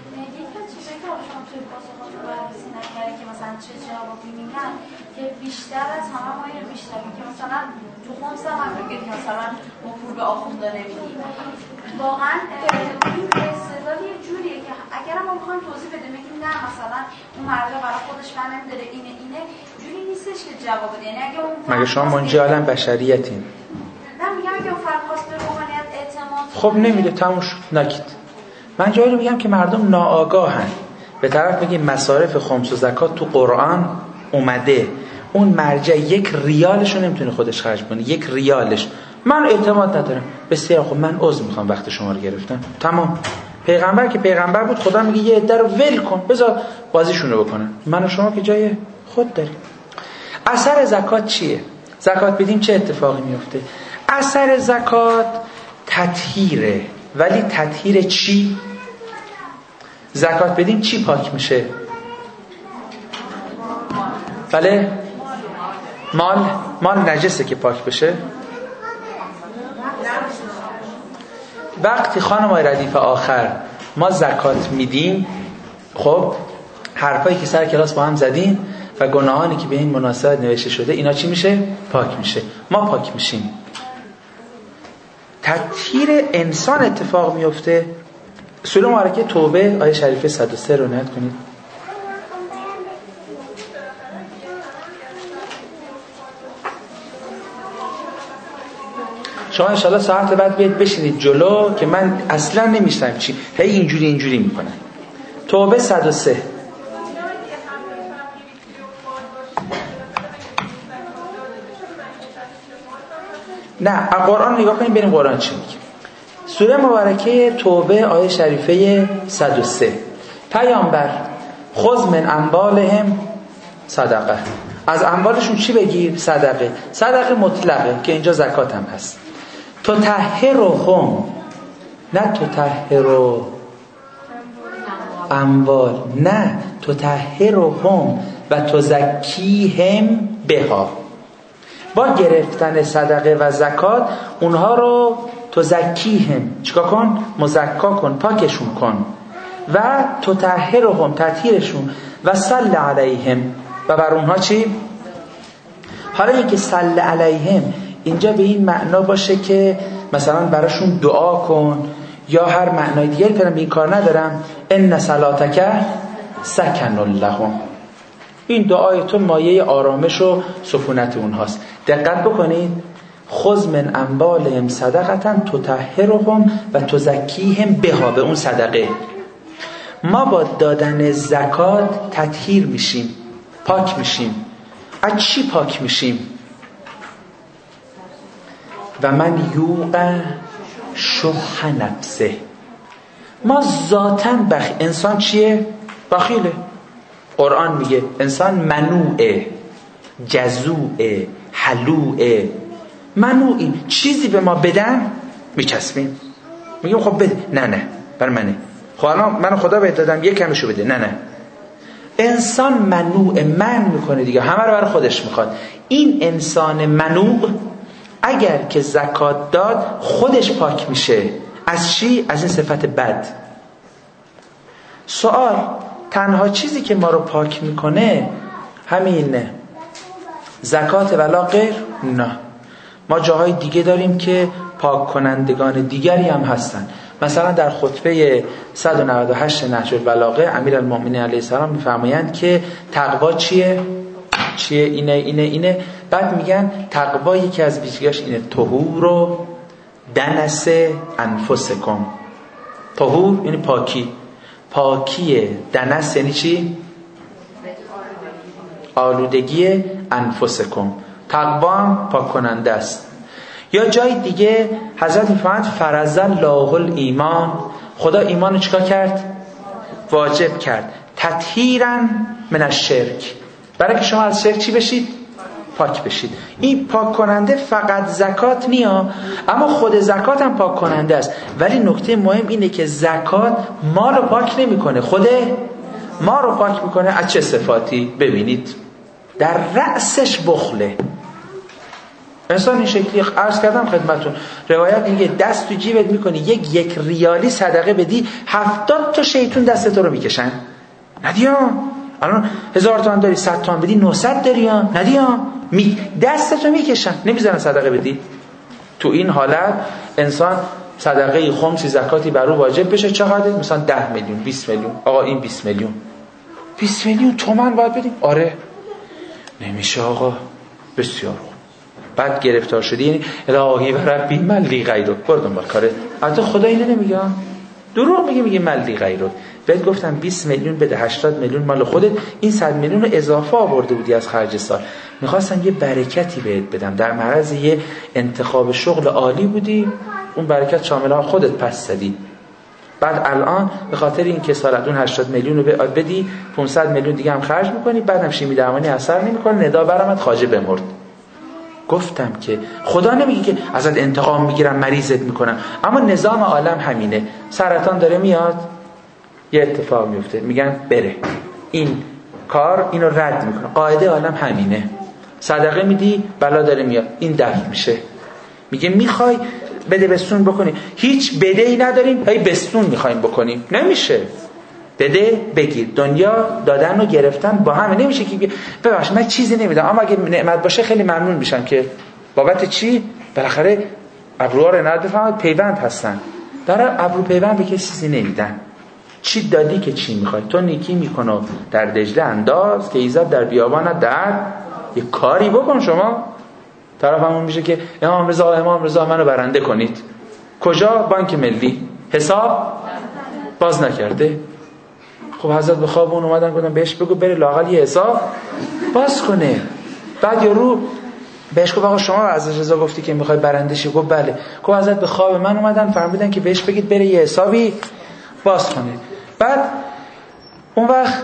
که بیشتر از همه ما اینو بیشتری که مثلا تو خمس هم بگید که مثلا ما پول به آخونده نمیدیم. واقعا این استدلال یه جوریه که اگر ما میخوایم توضیح بدیم بگیم نه مثلا اون مرده برای خودش من نمیداره اینه اینه جوری نیستش که جواب بده. یعنی اگه اون مگه شما منجی عالم بشریتین؟ نه میگم اگه اون فرد خواست به روحانیت اعتماد خب نمیده، تموم شد، نگید. من جایی رو میگم که مردم ناآگاهن. به طرف بگیم مصارف خمس و زکات تو قرآن اومده، اون مرجع یک ریالش رو نمیتونه خودش خرج کنه، یک ریالش. من اعتماد ندارم. بسیار خب من عذر میخوام وقت شما رو گرفتم، تمام. پیغمبر که پیغمبر بود، خدا میگه یه عده رو ول کن، بذار بازیشون رو بکنن. من و شما که جای خود داریم. اثر زکات چیه؟ زکات بدیم چه اتفاقی میفته؟ اثر زکات تطهیره. ولی تطهیر چی؟ زکات بدیم چی پاک میشه؟ بله مال. مال نجسه که پاک بشه. وقتی خانم های ردیف آخر ما زکات میدیم، خب حرفایی که سر کلاس با هم زدیم و گناهانی که به این مناسبت نوشته شده، اینا چی میشه؟ پاک میشه. ما پاک میشیم. تطهیر انسان اتفاق میفته. سوره مبارکه توبه آیه شریفه صد و سه رو نقل کنید. شما انشاءالله ساعت بعد بیاید بشینید جلو که من اصلا نمیشتم چی هی اینجوری اینجوری میکنن. توبه صد و سه. نه قرآن نگاه کنیم ببینیم قرآن چی میگه. سوره مبارکه توبه آیه شریفه صد و سه. پیامبر خذ من اموالهم صدقه، از اموالشون چی بگیر؟ صدقه. صدقه مطلقه که اینجا زکات هم هست. تطهرهم، نه تطهر اموال، نه تطهرهم و تزکیهم بها. با گرفتن صدقه و زکات اونها رو تزکیهم چیکار کن؟ مزکا کن، پاکشون کن. و تطهرهم، تطهیرشون. و صل علیهم، و بر اونها چی؟ حالا اینکه صل علیهم اینجا به این معنا باشه که مثلا براشون دعا کن یا هر معنای دیگری کنم، به این کار ندارم. ان صلاتک سکن لهم، این دعای تو مایه آرامش و سکونت اونهاست. دقت بکنید. خذ من اموالهم صدقه تطهرهم و تزکیهم بها، به اون صدقه. ما با دادن زکات تطهیر میشیم، پاک میشیم. از چی پاک میشیم؟ و من یوق شح نفسه. ما ذاتاً بخ انسان چیه؟ بخیله. قرآن میگه انسان منوعه، جزوعه، حلوعه. منوعیم، چیزی به ما بدن میچسبیم، میگیم خب بده. نه نه بر منه. خب الان من خدا بهت دادم یک کمشو بده. نه نه. انسان منوع، من میکنه دیگه، همه رو برای خودش میخواد. این انسان منوع اگر که زکات داد خودش پاک میشه. از چی؟ از این صفت بد. سوال، تنها چیزی که ما رو پاک میکنه همین زکات ولا غیر؟ نه. ما جاهای دیگه داریم که پاک کنندگان دیگری هم هستن. مثلا در خطبه صد و نود و هشت نهج البلاغه امیرالمومنین علیه السلام میفرمایند که تقوا چیه؟ چیه؟ اینه اینه اینه. بعد میگن تقوا یکی از ویژگیاش اینه طهور و دنس انفسکم. طهور یعنی پاکی. پاکی دنس یعنی چی؟ آلودگی انفسکم. تقوا هم پاک کننده است. یا جای دیگه حضرت میفرمایند فرض الله الایمان، خدا ایمان رو چیکار کرد؟ واجب کرد. تطهیرا من الشرک، برای که شما از شرک چی بشید؟ پاک بشید. این پاک کننده فقط زکات نیا، اما خود زکات هم پاک کننده است. ولی نکته مهم اینه که زکات ما رو پاک نمیکنه، خود ما رو پاک میکنه. از چه صفاتی؟ ببینید. در رأسش بخله. انسان این شکلی عرض کردم خدمتون، روایت میگه دست تو جیبت میکنی یک یک ریالی صدقه بدی، هفتاد تا شیطون دست تو رو میکشن. ندیا الان هزار تومان داری، صد تومان بدی، نهصد داری ها، ندیا می دست تو میکشن، نمیذارن صدقه بدی. تو این حالت انسان صدقه خمسی زکاتی بر او واجب بشه. چقدر؟ مثلا ده میلیون، بیست میلیون. آقا این بیست میلیون بیست میلیون تومان باید بدیم. آره نمیشه آقا. بسیار خوب. بعد گرفتار شدی، یعنی الهی و ربی ملی غیرو، بردم با کاره. البته خدا اینو نمیگه، دروغ میگه، میگه ملی غیرو. بهت گفتم بیست میلیون بده، هشتاد میلیون مال خودت. این صد میلیون رو اضافه آورده بودی از خرج سال. میخواستم یه برکتی بهت بدم، در معرض یه انتخاب شغل عالی بودی، اون برکت شامل خودت پس زدی. بعد الان به خاطر این کسالت اون هشتاد میلیون رو بدی، پانصد میلیون دیگه هم خرج میکنی، بعدم شیمی درمانی اثر نمیکنه، ندا برامد خواجه بمرد. گفتم که خدا نمیگه که ازت انتقام میگیرم مریضت میکنم، اما نظام عالم همینه. سرطان داره میاد، یه اتفاق میفته، میگن بره این کار اینو رد میکنه. قاعده عالم همینه. صدقه میدی، بلا داره میاد، این دفع میشه. میگه میخوای بده بستون بکنی، هیچ بدهی نداریم، هی بستون میخوایم بکنیم، نمیشه. بده بگیر. دنیا دادن و گرفتن با هم نمیشه که ببخشید من چیزی نمیدم اما اگه نعمت باشه خیلی ممنون میشم که بابت چی؟ بالاخره ابروها رو عنایت بفرمایید پیوند هستن. داره ابرو پیوند به کسی چیزی نمیدن. چی دادی که چی میخوای؟ تو نیکی میکنه در دجله انداز که ایزد در بیابانت دهد. یه کاری بکن شما. طرف همون میشه که امام رضا امام رضا منو برنده کنید. کجا؟ بانک ملی. حساب باز نکرده. خب حضرت به خواب اون اومدن گفتن بهش بگو بره لااقل یه حساب باز کنه. بعد یارو بهش گفت آقا شما از رضا گفتی که میخوای برنده شی. گفت بله. گفت حضرت به خواب من اومدن فرمودن که بهش بگید بره یه حسابی باز کنه. بعد اون وقت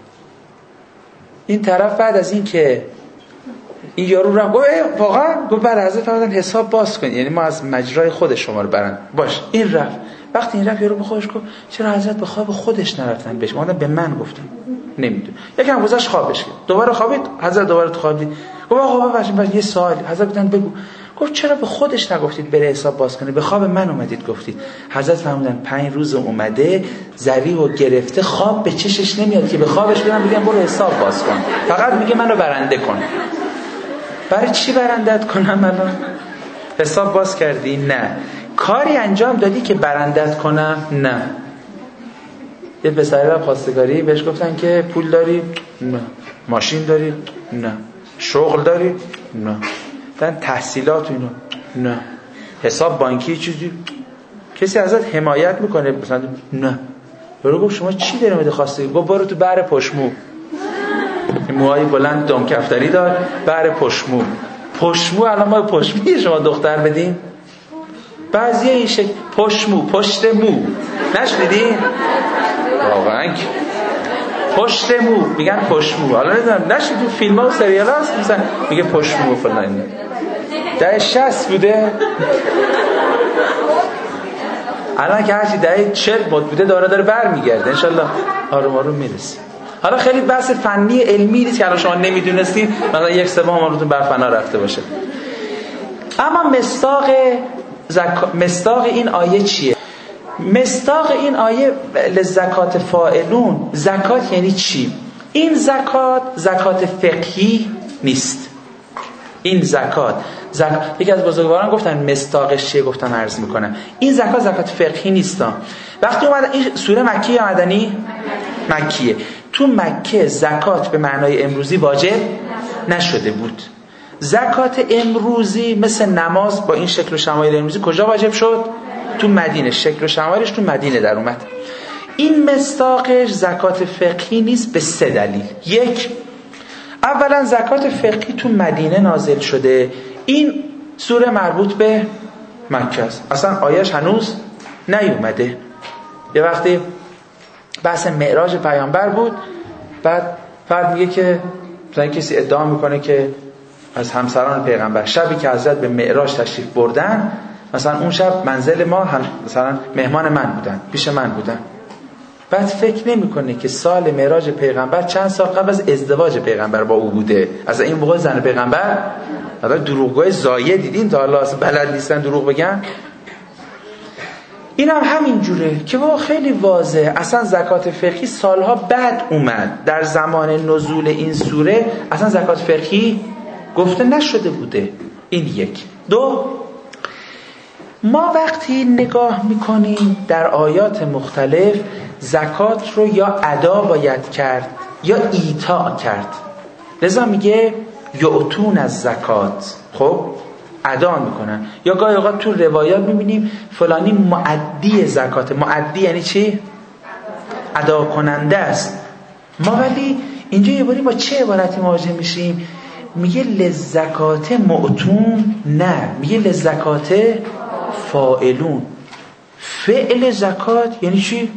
این طرف بعد از این که این یارو رفت گفت واقعا گفت بله حضرت فرمودن حساب باز کنید یعنی ما از مجرای خود شما رو برند باش. این رفت. وقتی این رفت یارو به خودش گفت چرا حضرت به خواب خودش نرفتن بهش ما به من گفتن نمیدون. یکم گذشت خوابش کرد دوباره خوابید. حضرت دوباره تو خواب دید. گفت آقا ببخشید یه سوال. حضرت گفتن بگو. گفت چرا به خودش نگفتید بره حساب باز کنه؟ به خواب من اومدید گفتید. حضرت فرمودن پنج روز اومده ذریع و گرفته خواب به چشش نمیاد که به خوابش بگم بگم برو حساب باز کن. فقط میگه منو برنده کن. برای چی برندت کنم الان؟ حساب باز کردی؟ نه. کاری انجام دادی که برندت کنم؟ نه. یه پسری رفت خواستگاری بهش گفتن که پول داری؟ نه. ماشین داری؟ نه. شغل داری؟ نه. دن تحصیلات اینو؟ نه. حساب بانکی چیزی؟ کسی ازت حمایت میکنه مثلا؟ نه. برو گفت شما چی داری میده خواستگاری؟ گفت برو تو بحر پشمو. موهای بلند دم کفتری دار بحر پشمو. پشمو الان ما پشمی شما دختر بدین؟ بعضی این شکل پشمو پشت مو نشنیدین؟ واقعا پشت مو میگن پشمو. حالا نمیدونم نشید تو فیلم ها و سریال هست مثلا میگه پشمو فلان. ده شصت بوده الان که هرچی ده چل بود بوده داره داره بر میگرده انشالله آروم آروم میرسیم. حالا خیلی بحث فنی علمی نیست که الان شما نمیدونستید مثلا یک سوم عمرتون بر فنا رفته باشه. اما مصداق زکا... مصداق این آیه چیه؟ مصداق این آیه لزکات فاعلون. زکات یعنی چی؟ این زکات زکات فقهی نیست. این زکات زک... یکی از بزرگواران گفتن مصداقش چیه؟ گفتم عرض میکنم این زکات زکات فقهی نیست. وقتی اومد این سوره مکی یا مدنی؟ مکیه. تو مکه زکات به معنای امروزی واجب نشده بود. زکات امروزی مثل نماز با این شکل و شمایل امروزی کجا واجب شد؟ تو مدینه. شکل و شمایلش تو مدینه در اومد. این مصداقش زکات فقهی نیست به سه دلیل. یک، اولا زکات فقهی تو مدینه نازل شده. این سوره مربوط به مکه است. اصلا آیش هنوز نیومده. یه وقتی بحث معراج پیامبر بود بعد فرد میگه که مثلا کسی ادعا میکنه که از همسران پیغمبر شبی که حضرت به معراج تشریف بردن مثلا اون شب منزل ما هم مثلا مهمان من بودن پیش من بودن. بعد فکر نمیکنه که سال معراج پیغمبر چند سال قبل از ازدواج پیغمبر با او بوده. از این موقع زن پیغمبر حالا دروغگوی زایه دیدین تا حالا بلد نیستن دروغ بگن. این هم همین جوره که با خیلی واضح اصلا زکات فقهی سالها بعد اومد. در زمان نزول این سوره اصلا زکات فقهی گفته نشده بوده. این یک. دو، ما وقتی نگاه میکنیم در آیات مختلف زکات رو یا ادا باید کرد یا ایتاء کرد. لذا میگه یعطون از زکات. خب ادا میکنن. یا گاهی اوقات تو روایات میبینیم فلانی معدی زکات. معدی یعنی چی؟ ادا کننده است. ما ولی اینجا یه باری با چه عبارتی مواجه میشیم؟ میگه لزکات معتون، نه میگه لزکات فاعلون. فعل زکات یعنی چی؟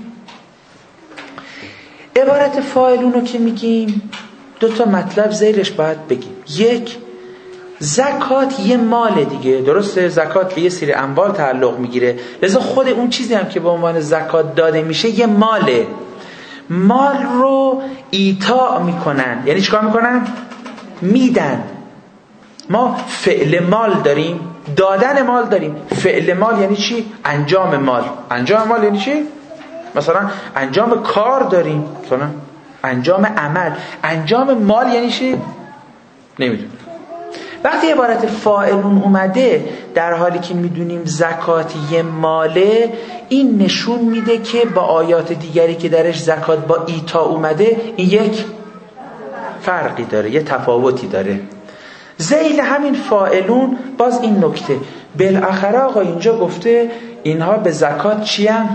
عبارت فاعلون رو که میگیم دو تا مطلب زیرش باید بگیم. یک، زکات یه مال دیگه، درسته؟ زکات به یه سری اموال تعلق میگیره. لذا خود اون چیزی هم که به عنوان زکات داده میشه یه ماله. مال رو ایتاء میکنن. یعنی چیکار میکنن؟ میدن. ما فعل مال داریم، دادن مال داریم. فعل مال یعنی چی؟ انجام مال. انجام مال یعنی چی؟ مثلا انجام کار داریم، مثلا انجام عمل. انجام مال یعنی چی؟ نمیدونم. وقتی عبارت فاعلون اومده در حالی که میدونیم زکات یه ماله، این نشون میده که با آیات دیگری که درش زکات با ایتا اومده این یک فرقی داره، یه تفاوتی داره. ذیل همین فاعلون باز این نکته بالاخره آقا اینجا گفته اینها به زکات چی هم؟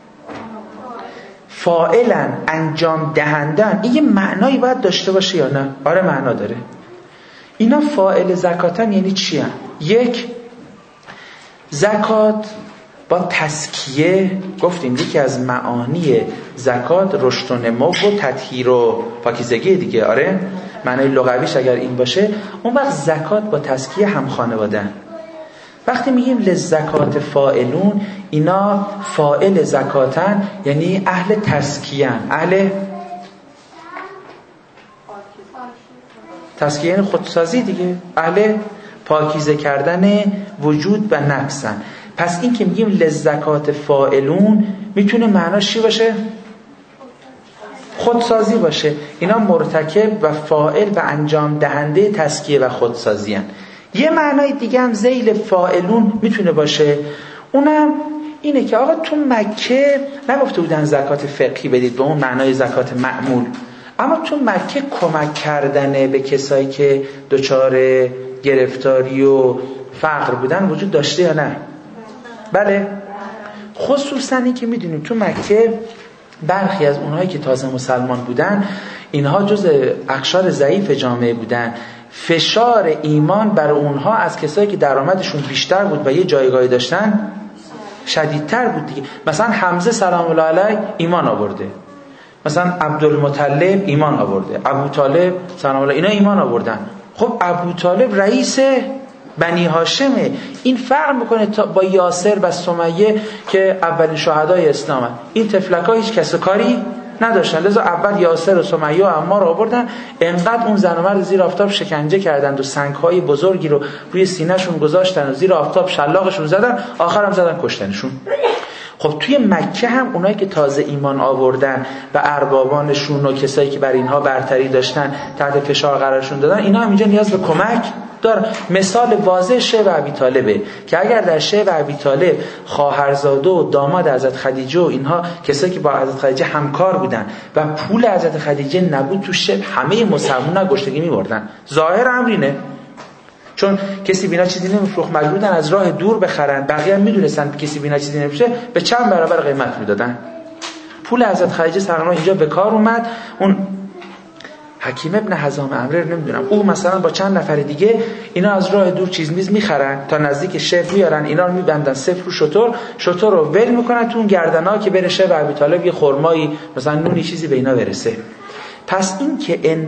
فاعلن، انجام دهندن. این یه معنایی باید داشته باشه یا نه؟ آره معنا داره. اینا فاعل زکاتن یعنی چی هم؟ یک، زکات با تزکیه، گفتیم یکی از معانی زکات رشد و نمو و تطهیر و پاکیزگی دیگه. آره معنی لغویش اگر این باشه، اون وقت زکات با تزکیه هم خانوادن. وقتی میگیم لزکات فاعلون، اینا فاعل زکاتن یعنی اهل تزکیه‌ن. اهل تزکیه یعنی خودسازی دیگه، اهل پاکیزه کردن وجود و نفسن. پس این که میگیم لزکات فاعلون میتونه معناش چی باشه؟ خودسازی باشه. اینا مرتکب و فاعل و انجام دهنده تزکیه و خودسازی هن. یه معنای دیگه هم ذیل فاعلون میتونه باشه، اونم اینه که آقا تو مکه نگفته بودن زکات فقهی بدید به اون معنای زکات معمول، اما تو مکه کمک کردنه به کسایی که دچار گرفتاری و فقر بودن وجود داشته یا نه؟ بله. خصوصا این که میدونیم تو مکه برخی از اونهایی که تازه مسلمان بودن، اینها جز اقشار ضعیف جامعه بودن. فشار ایمان بر اونها از کسایی که درآمدشون بیشتر بود و یه جایگاهی داشتن شدیدتر بود دیگه. مثلا حمزه سلام الله علیه ایمان آورده، مثلا عبدالمطلب ایمان آورده، ابو طالب سلام الله، اینا ایمان آوردن. خب ابو طالب رئیس بنی هاشمه، این فرق میکنه با یاسر و سمیه که اولین شهدای اسلام. این تفلکا هیچ کس کاری نداشتن، لذا اول یاسر و سمیه و عمار آوردن، انقدر اون زن و مرد زیر آفتاب شکنجه کردند و سنگ‌های بزرگی رو روی سینه‌شون گذاشتن و زیر آفتاب شلاقشون زدن، آخر هم زدن کشتنشون. خب توی مکه هم اونایی که تازه ایمان آوردن و اربابانشون و کسایی که بر اینها برتری داشتن تحت فشار قرارشون دادن، اینا هم اینجا نیاز به کمک داره. مثال واضح شیخ ابی طالبه که اگر در شیخ ابی طالب خواهرزاده و داماد حضرت خدیجه و اینها کسایی که با حضرت خدیجه همکار بودن و پول حضرت خدیجه نبود تو شیخ، همه مسلمان‌ها گشتگی می‌مردن. ظاهر امرینه، چون کسی بینا چیزی نمیفروخت، مجبورن از راه دور بخرن. بقیه هم میدونستن کسی بینا چیزی نمیشه، به چند برابر قیمت میدادن. پول حضرت خدیجه سلام الله اینجا به کار اومد. اون حکیم ابن حزام امره نمیدونم او مثلا با چند نفر دیگه اینا از راه دور چیز میز میخرن تا نزدیک شیخ میارن، اینا رو میبندن صفر رو شطور، شطور رو ول میکنن تو اون گردنها که بره شیخ ابی طالب یه خرمایی مثلا نونی چیزی به اینا برسه. پس این که این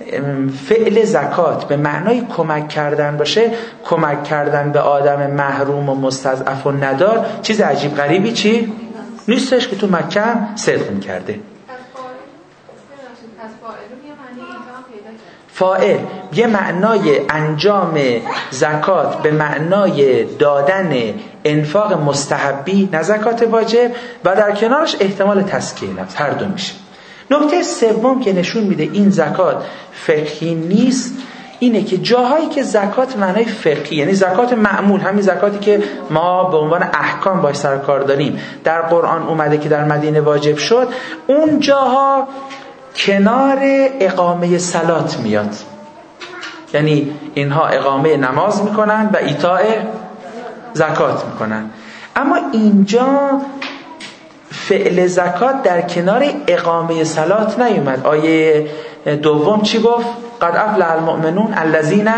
فعل زکات به معنای کمک کردن باشه، کمک کردن به آدم محروم و مستضعف و ندار، چیز عجیب غریبی چی نیستش که تو مکه صدق می‌کرده. فاعل یه معنای انجام زکات به معنای دادن انفاق مستحبی، نه زکات واجب، و در کنارش احتمال تزکیه نفس، هر دو میشه. نکته سوم که نشون میده این زکات فقهی نیست اینه که جاهایی که زکات معنای فقهی یعنی زکات معمول، همین زکاتی که ما به عنوان احکام باش سر کار داریم، در قرآن اومده که در مدینه واجب شد، اون جاها کنار اقامه صلات میاد. یعنی اینها اقامه نماز میکنن و ایتاء زکات میکنن. اما اینجا فعل زکات در کنار اقامه صلات نیومد. آیه دوم چی گفت؟ قد افلح المؤمنون الذین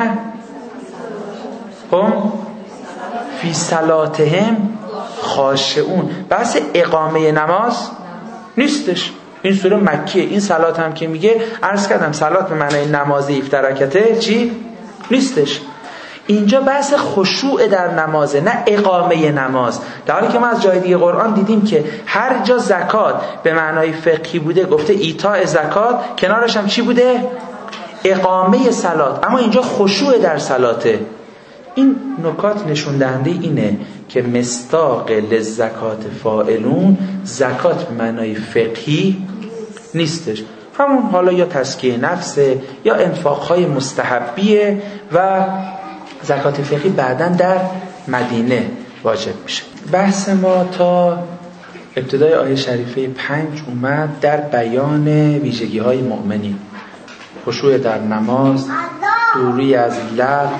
هم فی صلاتهم خاشعون. بحث اقامه نماز نیستش. این سوره مکیه. این صلات هم که میگه عرض کردم صلات به معنای نماز افتراکته چی؟ نیستش. اینجا بحث خشوع در نمازه، نه اقامه نماز. در حالی که ما از جای دیگه قرآن دیدیم که هر جا زکات به معنای فقهی بوده گفته ایتاء زکات، کنارش هم چی بوده؟ اقامه صلات. اما اینجا خشوع در صلاته. این نکات نشون دهنده اینه که مصداق للزکات فاعلون زکات به معنای فقهی نیستش، همون حالا یا تزکیه نفسه یا انفاقهای مستحبیه و زکات فقهی بعداً در مدینه واجب میشه. بحث ما تا ابتدای آیه شریفه پنج اومد در بیان ویژگی های مؤمنین، خشوع در نماز، دوری از لغو،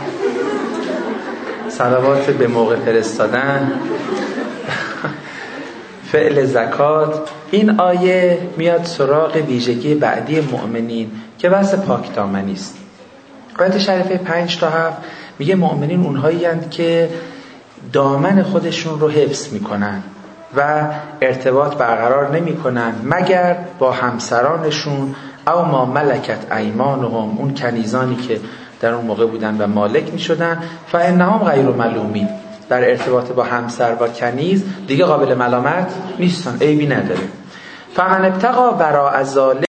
صلوات به موقع فرستادن، فعل زکات. این آیه میاد سراغ ویژگی بعدی مؤمنین که بحث پاکدامنی است. آیه شریفه پنج تا هفت میگه مؤمنین اونهایی هستند که دامن خودشون رو حفظ میکنن و ارتباط برقرار نمیکنن مگر با همسرانشون او ما ملکت ایمانهم، اون کنیزانی که در اون موقع بودن و مالک میشدن، فانهم غیر ملومین، در ارتباط با همسر و کنیز دیگه قابل ملامت نیستن، عیبی نداره. فمن ابتغى وراء ذلک